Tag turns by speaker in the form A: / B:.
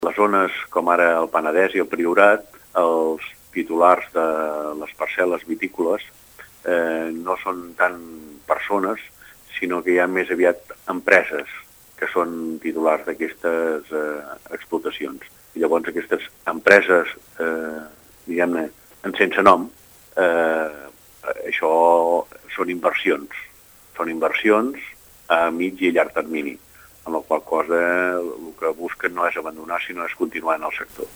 A: Les zones com ara el Penedès i el Priorat, els titulars de les parcel·les vitícoles no són tant persones, sinó que hi ha més aviat empreses que són titulars d'aquestes explotacions. I llavors aquestes empreses, diguem-ne, sense nom, això són inversions a mig i llarg termini, amb la qual cosa el que busquen no és abandonar, sinó és continuar en el sector.